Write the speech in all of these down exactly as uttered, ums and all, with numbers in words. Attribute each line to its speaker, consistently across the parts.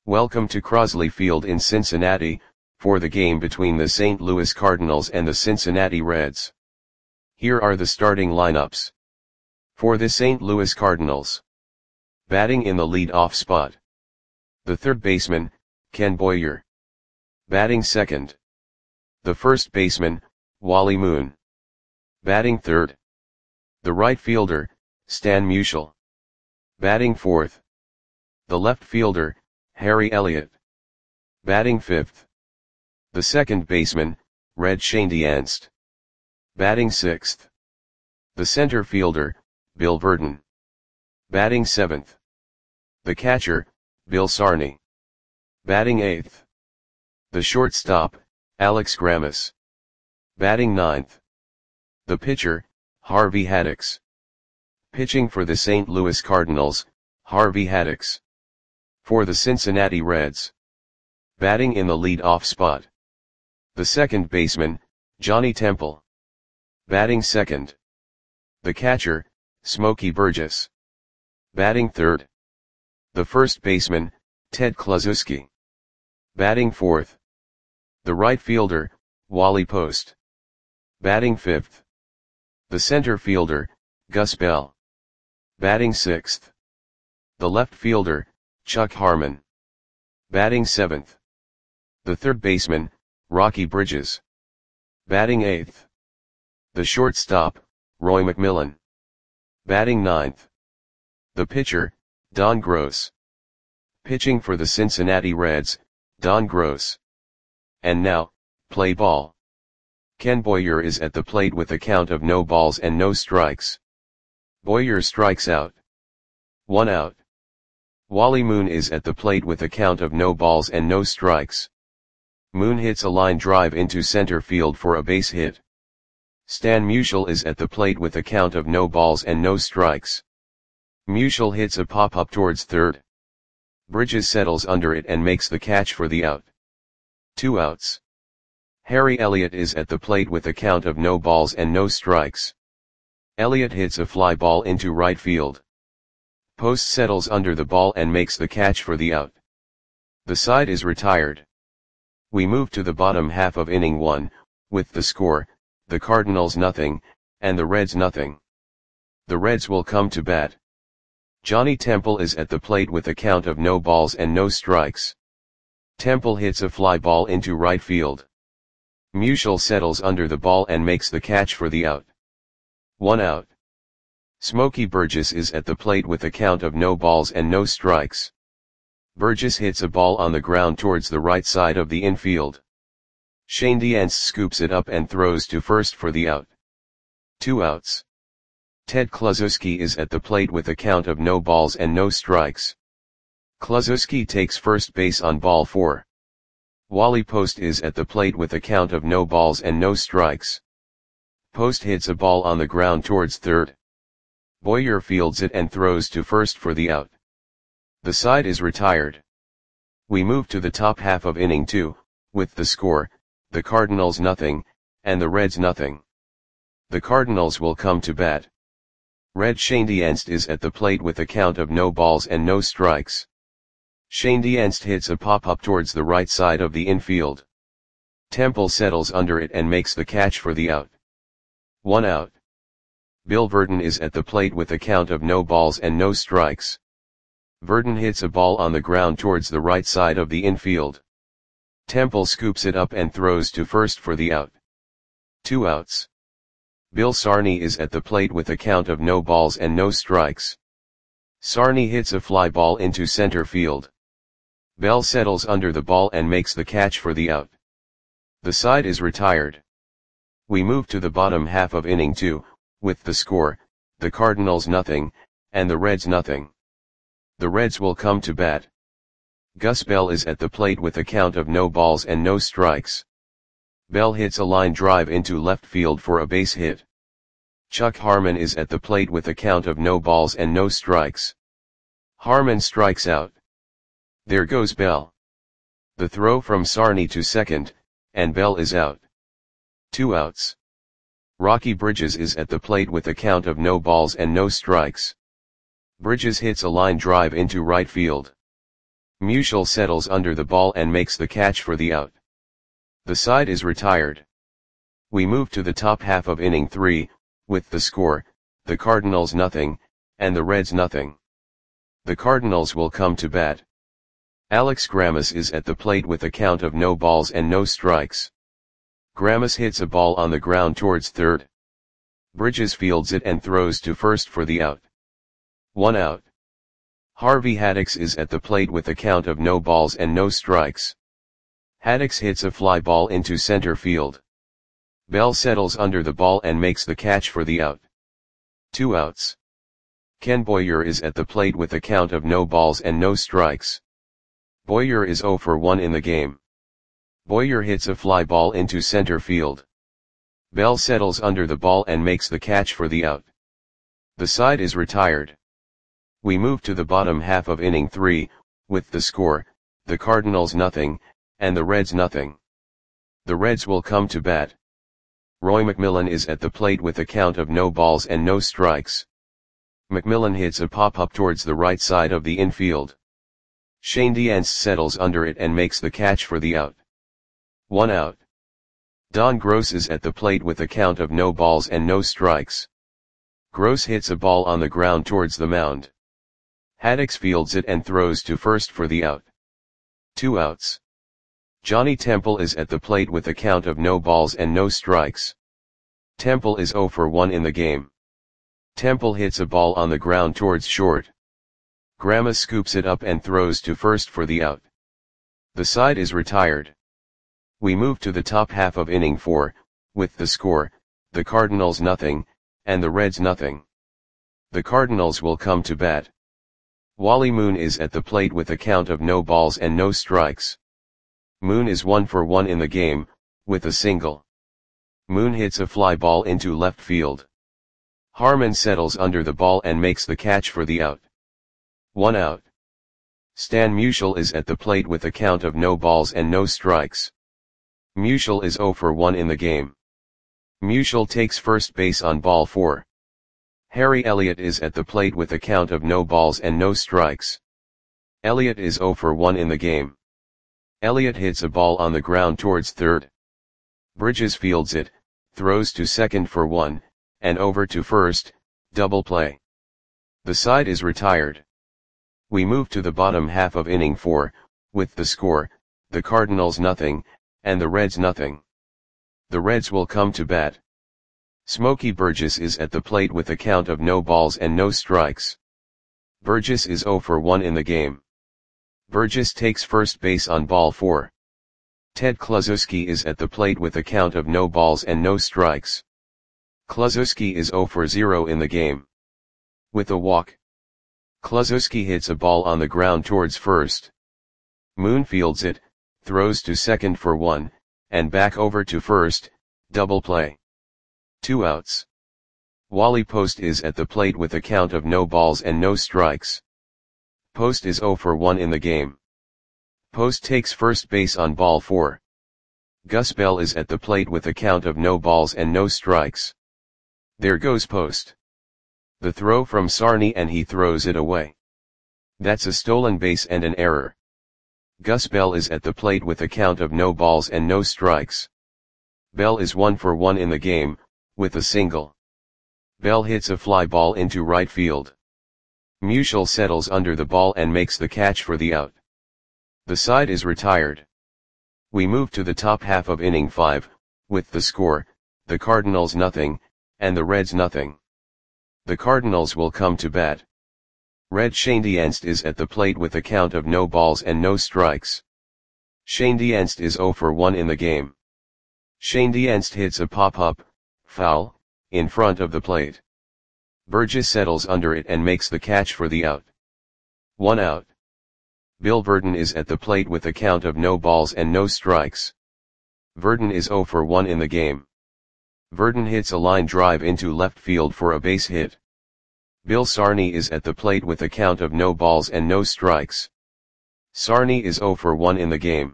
Speaker 1: Welcome to Crosley Field in Cincinnati, for the game between the Saint Louis Cardinals and the Cincinnati Reds. Here are the starting lineups. For the Saint Louis Cardinals. Batting in the lead-off spot. The third baseman, Ken Boyer. Batting second. The first baseman, Wally Moon. Batting third. The right fielder, Stan Musial. Batting fourth. The left fielder, Harry Elliott. Batting fifth. The second baseman, Red Schoendienst. Batting sixth. The center fielder, Bill Virdon. Batting seventh. The catcher, Bill Sarney. Batting eighth. The shortstop, Alex Grammas. Batting ninth. The pitcher, Harvey Haddix. Pitching for the Saint Louis Cardinals, Harvey Haddix. For the Cincinnati Reds. Batting in the lead-off spot. The second baseman, Johnny Temple. Batting second. The catcher, Smokey Burgess. Batting third. The first baseman, Ted Kluszewski. Batting fourth. The right fielder, Wally Post. Batting fifth. The center fielder, Gus Bell. Batting sixth. The left fielder, Chuck Harmon. Batting seventh. The third baseman, Rocky Bridges. Batting eighth. The shortstop, Roy McMillan. Batting ninth. The pitcher, Don Gross. Pitching for the Cincinnati Reds, Don Gross. And now, play ball. Ken Boyer is at the plate with a count of no balls and no strikes. Boyer strikes out. One out. Wally Moon is at the plate with a count of no balls and no strikes. Moon hits a line drive into center field for a base hit. Stan Musial is at the plate with a count of no balls and no strikes. Musial hits a pop-up towards third. Bridges settles under it and makes the catch for the out. Two outs. Harry Elliott is at the plate with a count of no balls and no strikes. Elliott hits a fly ball into right field. Post settles under the ball and makes the catch for the out. The side is retired. We move to the bottom half of inning one, with the score, the Cardinals nothing, and the Reds nothing. The Reds will come to bat. Johnny Temple is at the plate with a count of no balls and no strikes. Temple hits a fly ball into right field. Musial settles under the ball and makes the catch for the out. One out. Smokey Burgess is at the plate with a count of no balls and no strikes. Burgess hits a ball on the ground towards the right side of the infield. Schoendienst scoops it up and throws to first for the out. Two outs. Ted Kluszewski is at the plate with a count of no balls and no strikes. Kluszewski takes first base on ball four. Wally Post is at the plate with a count of no balls and no strikes. Post hits a ball on the ground towards third. Boyer fields it and throws to first for the out. The side is retired. We move to the top half of inning two, with the score, the Cardinals nothing, and the Reds nothing. The Cardinals will come to bat. Red Schoendienst is at the plate with a count of no balls and no strikes. Schoendienst hits a pop-up towards the right side of the infield. Temple settles under it and makes the catch for the out. One out. Bill Virdon is at the plate with a count of no balls and no strikes. Virdon hits a ball on the ground towards the right side of the infield. Temple scoops it up and throws to first for the out. Two outs. Bill Sarney is at the plate with a count of no balls and no strikes. Sarney hits a fly ball into center field. Bell settles under the ball and makes the catch for the out. The side is retired. We move to the bottom half of inning two, with the score, the Cardinals nothing, and the Reds nothing. The Reds will come to bat. Gus Bell is at the plate with a count of no balls and no strikes. Bell hits a line drive into left field for a base hit. Chuck Harmon is at the plate with a count of no balls and no strikes. Harmon strikes out. There goes Bell. The throw from Sarney to second, and Bell is out. Two outs. Rocky Bridges is at the plate with a count of no balls and no strikes. Bridges hits a line drive into right field. Musial settles under the ball and makes the catch for the out. The side is retired. We move to the top half of inning three, with the score, the Cardinals nothing, and the Reds nothing. The Cardinals will come to bat. Alex Grammas is at the plate with a count of no balls and no strikes. Grammas hits a ball on the ground towards third. Bridges fields it and throws to first for the out. One out. Harvey Haddix is at the plate with a count of no balls and no strikes. Haddix hits a fly ball into center field. Bell settles under the ball and makes the catch for the out. Two outs. Ken Boyer is at the plate with a count of no balls and no strikes. Boyer is zero for one in the game. Boyer hits a fly ball into center field. Bell settles under the ball and makes the catch for the out. The side is retired. We move to the bottom half of inning three, with the score, the Cardinals nothing, and the Reds nothing. The Reds will come to bat. Roy McMillan is at the plate with a count of no balls and no strikes. McMillan hits a pop-up towards the right side of the infield. Shane Dienst settles under it and makes the catch for the out. One out. Don Gross is at the plate with a count of no balls and no strikes. Gross hits a ball on the ground towards the mound. Haddix fields it and throws to first for the out. Two outs. Johnny Temple is at the plate with a count of no balls and no strikes. Temple is zero for one in the game. Temple hits a ball on the ground towards short. Grammas scoops it up and throws to first for the out. The side is retired. We move to the top half of inning four, with the score, the Cardinals nothing, and the Reds nothing. The Cardinals will come to bat. Wally Moon is at the plate with a count of no balls and no strikes. Moon is one for one in the game, with a single. Moon hits a fly ball into left field. Harmon settles under the ball and makes the catch for the out. One out. Stan Musial is at the plate with a count of no balls and no strikes. Musial is zero for one in the game. Musial takes first base on ball four. Harry Elliott is at the plate with a count of no balls and no strikes. Elliott is zero for one in the game. Elliott hits a ball on the ground towards third. Bridges fields it, throws to second for one, and over to first, double play. The side is retired. We move to the bottom half of inning four, with the score, the Cardinals nothing, and the Reds nothing. The Reds will come to bat. Smokey Burgess is at the plate with a count of no balls and no strikes. Burgess is zero for one in the game. Burgess takes first base on ball four. Ted Kluszewski is at the plate with a count of no balls and no strikes. Kluszewski is zero for zero in the game. With a walk. Kluszewski hits a ball on the ground towards first. Moon fields it, throws to second for one, and back over to first, double play. Two outs. Wally Post is at the plate with a count of no balls and no strikes. Post is zero for one in the game. Post takes first base on ball four. Gus Bell is at the plate with a count of no balls and no strikes. There goes Post. The throw from Sarney and he throws it away. That's a stolen base and an error. Gus Bell is at the plate with a count of no balls and no strikes. Bell is one for one in the game, with a single. Bell hits a fly ball into right field. Musial settles under the ball and makes the catch for the out. The side is retired. We move to the top half of inning five, with the score, the Cardinals nothing, and the Reds nothing. The Cardinals will come to bat. Red Shane Dienst is at the plate with a count of no balls and no strikes. Shane Dienst is zero for one in the game. Shane Dienst hits a pop-up, foul, in front of the plate. Burgess settles under it and makes the catch for the out. One out. Bill Verdon is at the plate with a count of no balls and no strikes. Verdon is zero for one in the game. Verdon hits a line drive into left field for a base hit. Bill Sarney is at the plate with a count of no balls and no strikes. Sarney is zero for one in the game.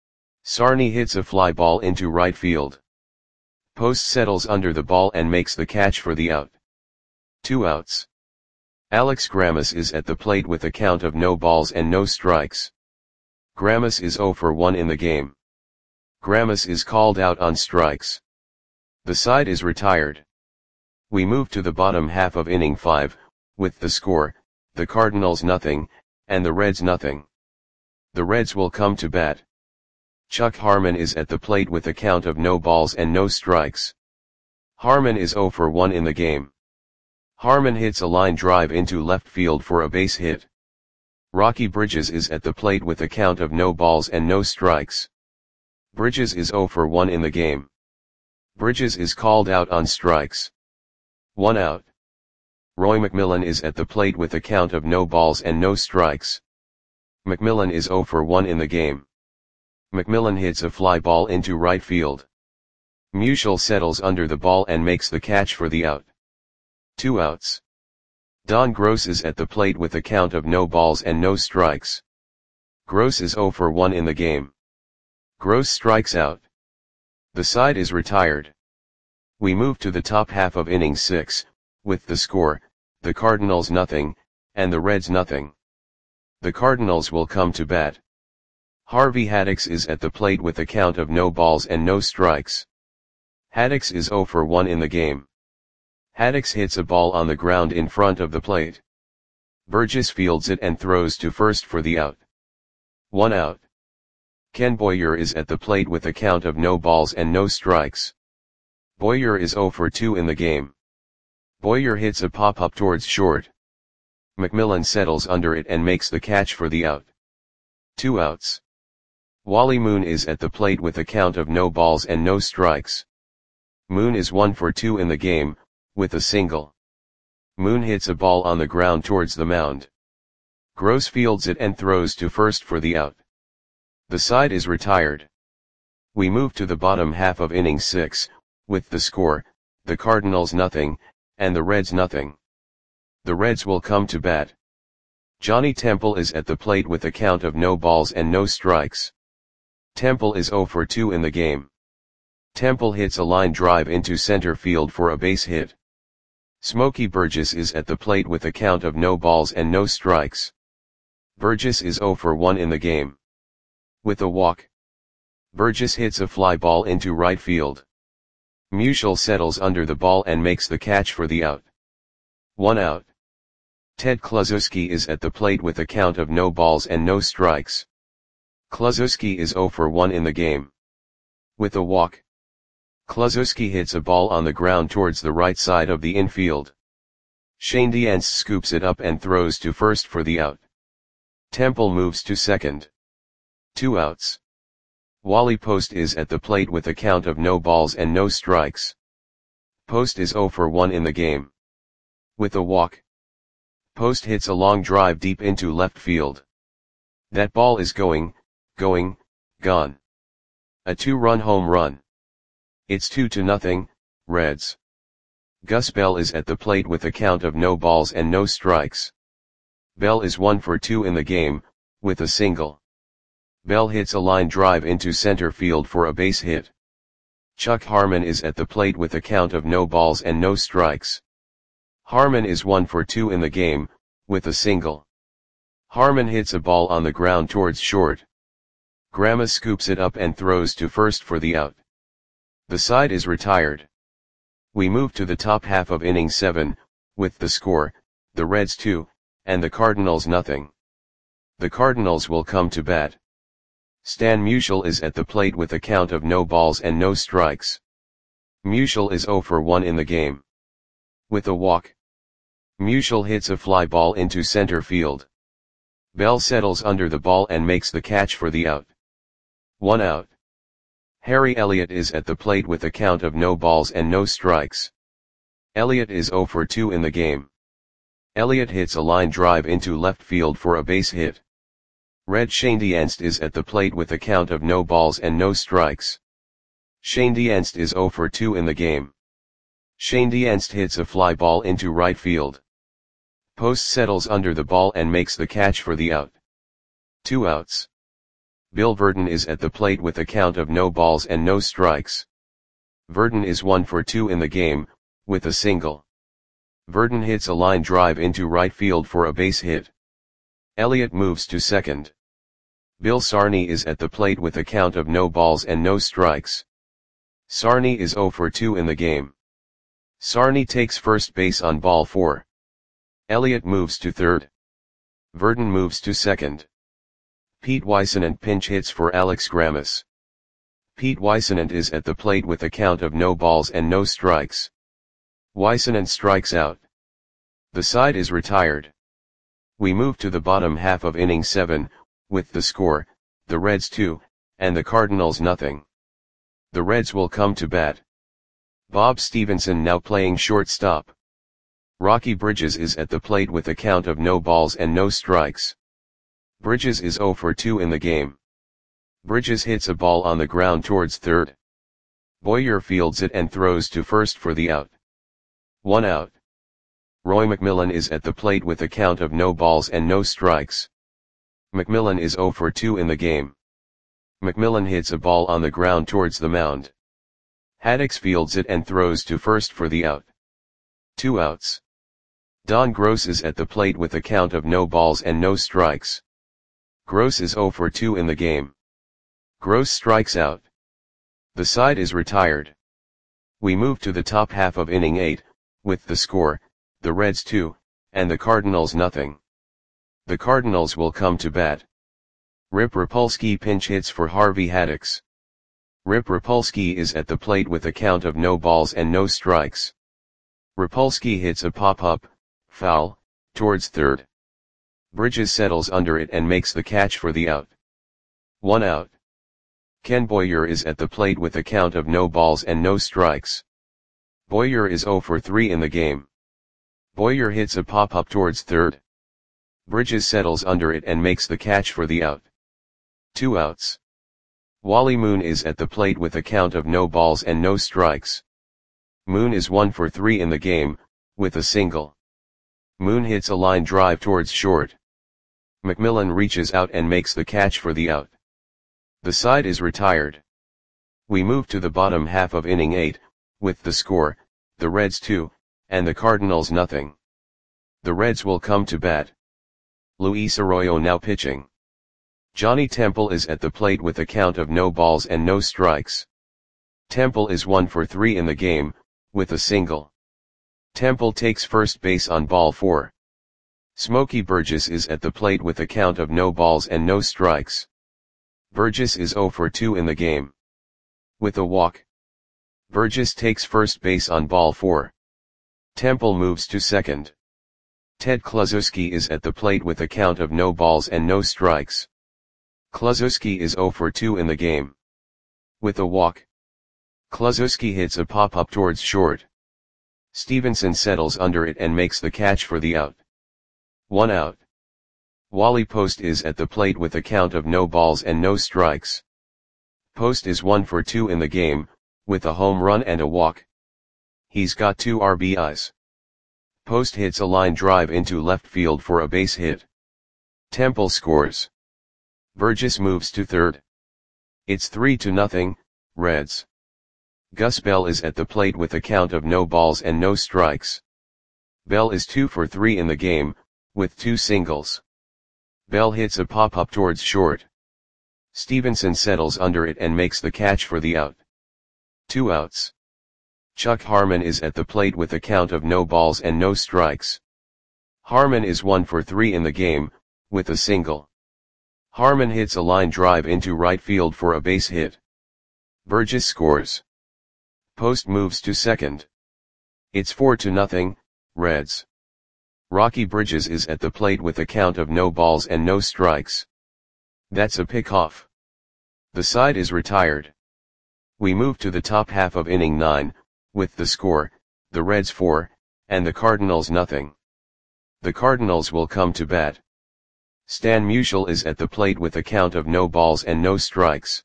Speaker 1: Sarney hits a fly ball into right field. Post settles under the ball and makes the catch for the out. Two outs. Alex Grammas is at the plate with a count of no balls and no strikes. Gramus is zero for one in the game. Gramus is called out on strikes. The side is retired. We move to the bottom half of inning five, with the score, the Cardinals nothing, and the Reds nothing. The Reds will come to bat. Chuck Harmon is at the plate with a count of no balls and no strikes. Harmon is zero for one in the game. Harmon hits a line drive into left field for a base hit. Rocky Bridges is at the plate with a count of no balls and no strikes. Bridges is zero for one in the game. Bridges is called out on strikes. One out. Roy McMillan is at the plate with a count of no balls and no strikes. McMillan is zero for one in the game. McMillan hits a fly ball into right field. Musial settles under the ball and makes the catch for the out. Two outs. Don Gross is at the plate with a count of no balls and no strikes. Gross is zero for one in the game. Gross strikes out. The side is retired. We move to the top half of inning six, with the score, the Cardinals nothing, and the Reds nothing. The Cardinals will come to bat. Harvey Haddix is at the plate with a count of no balls and no strikes. Haddix is zero for one in the game. Haddix hits a ball on the ground in front of the plate. Burgess fields it and throws to first for the out. One out. Ken Boyer is at the plate with a count of no balls and no strikes. Boyer is zero for two in the game. Boyer hits a pop-up towards short. McMillan settles under it and makes the catch for the out. Two outs. Wally Moon is at the plate with a count of no balls and no strikes. Moon is one for two in the game, with a single. Moon hits a ball on the ground towards the mound. Gross fields it and throws to first for the out. The side is retired. We move to the bottom half of inning six, with the score, the Cardinals nothing, and the Reds nothing. The Reds will come to bat. Johnny Temple is at the plate with a count of no balls and no strikes. Temple is zero for two in the game. Temple hits a line drive into center field for a base hit. Smokey Burgess is at the plate with a count of no balls and no strikes. Burgess is zero for one in the game. With a walk. Burgess hits a fly ball into right field. Musial settles under the ball and makes the catch for the out. One out. Ted Kluszewski is at the plate with a count of no balls and no strikes. Kluszewski is zero for one in the game. With a walk. Kluszewski hits a ball on the ground towards the right side of the infield. Shane Diance scoops it up and throws to first for the out. Temple moves to second. Two outs. Wally Post is at the plate with a count of no balls and no strikes. Post is zero for one in the game. With a walk. Post hits a long drive deep into left field. That ball is going, going, gone. A two-run home run. It's two to nothing, Reds. Gus Bell is at the plate with a count of no balls and no strikes. Bell is one for two in the game, with a single. Bell hits a line drive into center field for a base hit. Chuck Harmon is at the plate with a count of no balls and no strikes. Harmon is one for two in the game, with a single. Harmon hits a ball on the ground towards short. Grandma scoops it up and throws to first for the out. The side is retired. We move to the top half of inning seven, with the score, the Reds two, and the Cardinals nothing. The Cardinals will come to bat. Stan Musial is at the plate with a count of no balls and no strikes. Musial is zero for one in the game. With a walk. Musial hits a fly ball into center field. Bell settles under the ball and makes the catch for the out. One out. Harry Elliott is at the plate with a count of no balls and no strikes. Elliott is zero for two in the game. Elliott hits a line drive into left field for a base hit. Red Shane Dienst is at the plate with a count of no balls and no strikes. Shane Dienst is zero for two in the game. Shane Dienst hits a fly ball into right field. Post settles under the ball and makes the catch for the out. Two outs. Bill Verdon is at the plate with a count of no balls and no strikes. Verdon is one for two in the game, with a single. Verdon hits a line drive into right field for a base hit. Elliott moves to second. Bill Sarney is at the plate with a count of no balls and no strikes. Sarney is zero for two in the game. Sarney takes first base on ball four. Elliott moves to third. Verdon moves to second. Pete Weissenant pinch hits for Alex Grammas. Pete Weissenant is at the plate with a count of no balls and no strikes. Weissenant strikes out. The side is retired. We move to the bottom half of inning seven, with the score, the Reds two, and the Cardinals nothing. The Reds will come to bat. Bob Stevenson now playing shortstop. Rocky Bridges is at the plate with a count of no balls and no strikes. Bridges is zero for two in the game. Bridges hits a ball on the ground towards third. Boyer fields it and throws to first for the out. One out. Roy McMillan is at the plate with a count of no balls and no strikes. McMillan is zero for two in the game. McMillan hits a ball on the ground towards the mound. Haddix fields it and throws to first for the out. Two outs. Don Gross is at the plate with a count of no balls and no strikes. Gross is zero for two in the game. Gross strikes out. The side is retired. We move to the top half of inning eight, with the score, the Reds two, and the Cardinals nothing. The Cardinals will come to bat. Rip Rapolsky pinch hits for Harvey Haddix. Rip Rapolsky is at the plate with a count of no balls and no strikes. Rapolsky hits a pop-up, foul, towards third. Bridges settles under it and makes the catch for the out. One out. Ken Boyer is at the plate with a count of no balls and no strikes. Boyer is zero for three in the game. Boyer hits a pop-up towards third. Bridges settles under it and makes the catch for the out. Two outs. Wally Moon is at the plate with a count of no balls and no strikes. Moon is one for three in the game, with a single. Moon hits a line drive towards short. McMillan reaches out and makes the catch for the out. The side is retired. We move to the bottom half of inning eight, with the score, the Reds two, and the Cardinals nothing. The Reds will come to bat. Luis Arroyo now pitching. Johnny Temple is at the plate with a count of no balls and no strikes. Temple is one for three in the game, with a single. Temple takes first base on ball four. Smokey Burgess is at the plate with a count of no balls and no strikes. Burgess is zero for two in the game. With a walk. Burgess takes first base on ball four. Temple moves to second. Ted Kluszewski is at the plate with a count of no balls and no strikes. Kluszewski is zero for two in the game. With a walk. Kluszewski hits a pop-up towards short. Stevenson settles under it and makes the catch for the out. One out. Wally Post is at the plate with a count of no balls and no strikes. Post is one for two in the game, with a home run and a walk. He's got two R B Is. Post hits a line drive into left field for a base hit. Temple scores. Burgess moves to third. It's three to nothing, Reds. Gus Bell is at the plate with a count of no balls and no strikes. Bell is two for three in the game, with two singles. Bell hits a pop-up towards short. Stevenson settles under it and makes the catch for the out. Two outs. Chuck Harmon is at the plate with a count of no balls and no strikes. Harmon is one for three in the game, with a single. Harmon hits a line drive into right field for a base hit. Burgess scores. Post moves to second. It's four to nothing, Reds. Rocky Bridges is at the plate with a count of no balls and no strikes. That's a pick-off. The side is retired. We move to the top half of inning nine, with the score, the Reds four, and the Cardinals nothing. The Cardinals will come to bat. Stan Musial is at the plate with a count of no balls and no strikes.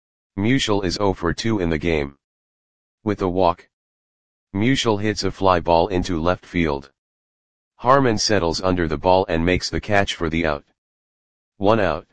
Speaker 1: Musial is zero for two in the game. With a walk. Musial hits a fly ball into left field. Harmon settles under the ball and makes the catch for the out. One out.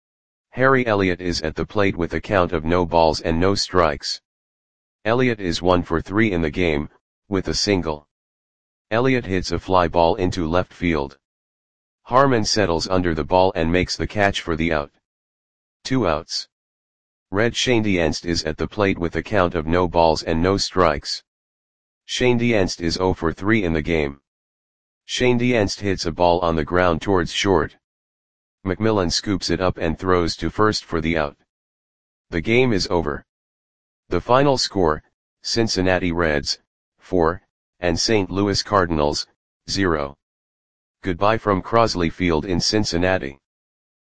Speaker 1: Harry Elliott is at the plate with a count of no balls and no strikes. Elliott is one for three in the game, with a single. Elliott hits a fly ball into left field. Harmon settles under the ball and makes the catch for the out. Two outs. Red Schoendienst is at the plate with a count of no balls and no strikes. Schoendienst is zero for three in the game. Schoendienst hits a ball on the ground towards short. McMillan scoops it up and throws to first for the out. The game is over. The final score, Cincinnati Reds, four, and Saint Louis Cardinals, zero. Goodbye from Crosley Field in Cincinnati.